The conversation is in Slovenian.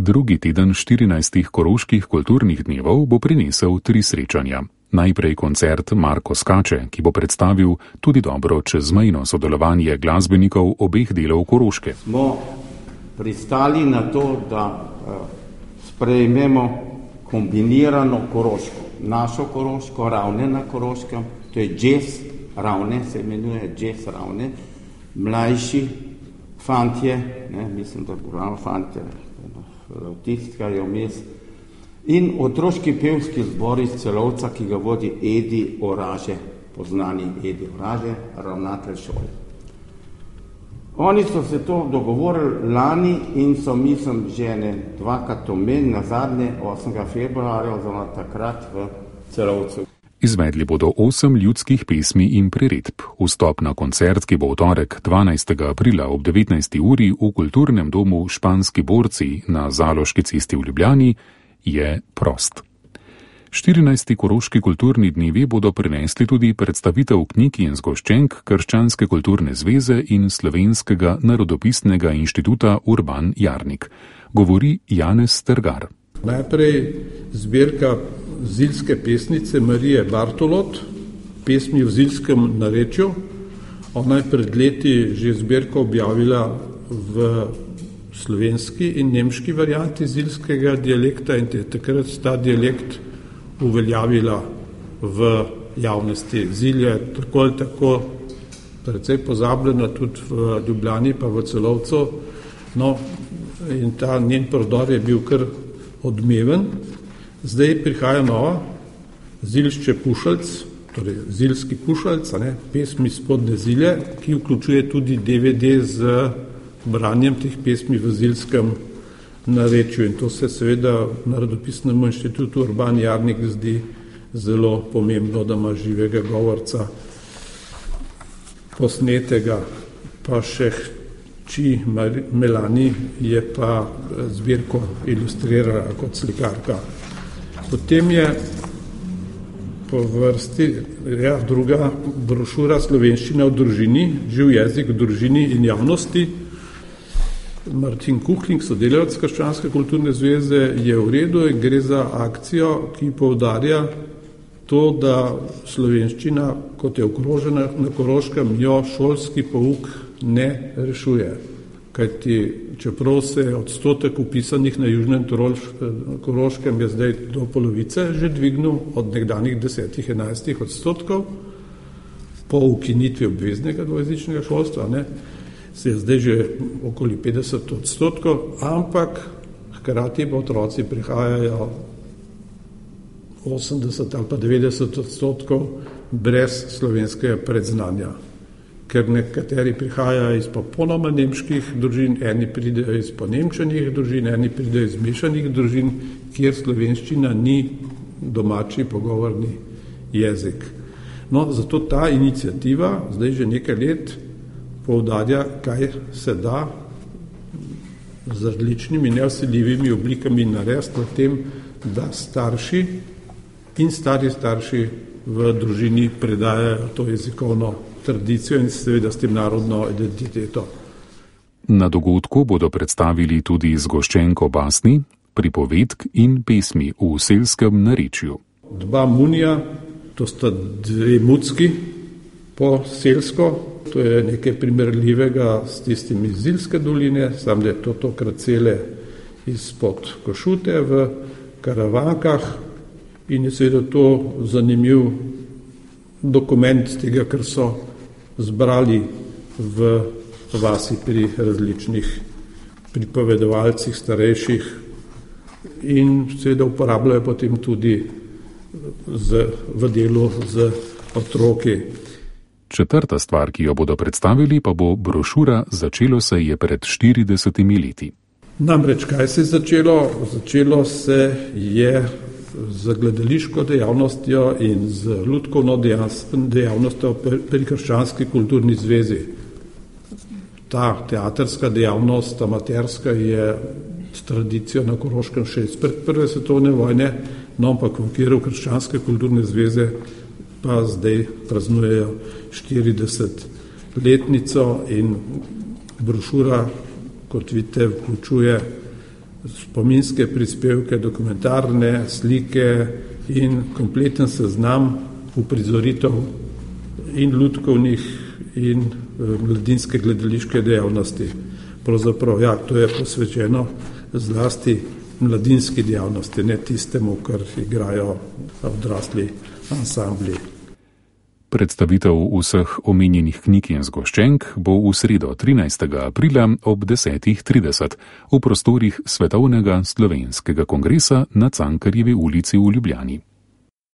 Drugi teden 14 koroških kulturnih dnevov bo prinesel 3 srečanja. Najprej koncert Marko Skače, ki bo predstavil tudi dobro čezmejno sodelovanje glasbenikov obeh delov Koroške. Smo pristali na to, da sprejmemo kombinirano Koroško. Našo Koroško, Ravne na Koroškem, to je jazz, Ravne se imenuje jazz Ravne, mlajši fantje, mislim, da bo fantje, autistka je vmes, in otroški pevski zbor iz Celovca, ki ga vodi Edi Oraže, poznani Edi Oraže, ravnatelj šole. Oni so se to dogovorili lani in so, mislim, že dvakrat omenili, nazadnje 8. februarja, oziroma takrat v Celovcu. Izvedli bodo 8 ljudskih pesmi in priredb. Vstop na koncert, ki bo v torek 12. aprila ob 19. uri v kulturnem domu Španski borci na Zaloški cesti v Ljubljani, je prost. 14. koroški kulturni dnevi bodo prinesli tudi predstavitev knjig in zgoščenk Krščanske kulturne zveze in Slovenskega narodopisnega inštituta Urban Jarnik. Govori Janez Strgar. Najprej zbirka zilske pesnice Marije Bartolot, pesmi v zilskem narečju. Ona je pred leti že zbirko objavila v slovenski in nemški varianti zilskega dialekta in takrat ta dialekt uveljavila v javnosti. Zil je tako ali tako precej pozabljena tudi v Ljubljani pa v Celovcu. No, in ta njen prodor je bil kar odmeven. Zdaj prihaja nova, Zilšče Pušalc, torej zilski Pušalc, pesmi Spodnje Zilje, ki vključuje tudi DVD z branjem teh pesmi v zilskem narečju. In to se seveda Narodopisnemu inštitutu Urban Jarnik zdi zelo pomembno, da ima živega govorca posnetega. Pa še hči Melani je pa zbirko ilustrirala kot slikarka. Potem je po vrsti druga brošura Slovenščina v družini, živ jezik v družini in javnosti. Martin Kuhling, sodelavec Krščanske kulturne zveze, je v redu in gre za akcijo, ki poudarja to, da slovenščina, kot je ogrožena na Koroškem, jo šolski pouk ne rešuje. Kajti čeprav se odstotek upisanih na južnem Koroškem je zdaj do polovice že dvignil od nekdanjih 10-11 odstotkov po ukinitvi obveznega dvojezičnega šolstva, se je zdaj že okoli 50 odstotkov, ampak hkrati pa otroci prihajajo 80 ali pa 90 odstotkov brez slovenskega predznanja. Ker nekateri prihajajo iz popolnoma nemških družin, eni pridejo iz ponemčenih družin, eni pridejo iz mešanih družin, kjer slovenščina ni domači pogovorni jezik. No, zato ta iniciativa zdaj že nekaj let poudarja, kaj se da z različnimi nevsiljivimi oblikami narediti v tem, da starši in stari starši v družini predajajo to jezikovno tradicijo in seveda s tem narodno identiteto. Na dogodku bodo predstavili tudi zgoščenko basni, pripovedk in pesmi v selskem narečju. 2 munija, to sta 2 mucki po selsko, to je nekaj primerljivega s tistimi iz Zilske doline, samo da je to tokrat cele izpod Košute v Karavankah in je seveda to zanimiv dokument tega, kar so zbrali v vasi pri različnih pripovedovalcih starejših in seveda uporabljajo potem tudi v delu z otroki. Četrta stvar, ki jo bodo predstavili, pa bo brošura Začelo se je pred 40 leti. Namreč, kaj se je začelo? Začelo se je z gledališko dejavnostjo in z lutkovno dejavnostjo pri Krščanski kulturni zvezi. Ta teatrska dejavnost, amaterska, je s tradicijo na Koroškem še izpred prve svetovne vojne, no ampak v okviru Krščanske kulturne zveze pa zdaj praznujejo 40-letnico in brošura, kot vidite, vključuje spominske prispevke, dokumentarne slike in kompleten seznam uprizoritev in lutkovnih in mladinske gledališke dejavnosti. Pravzaprav, ja, to je posvečeno zlasti mladinski dejavnosti, ne tistemu, kar igrajo odrasli ansambli. Predstavitev vseh omenjenih knjig in zgoščenk bo v sredo 13. aprila ob 10:30 v prostorih Svetovnega slovenskega kongresa na Cankarjevi ulici v Ljubljani.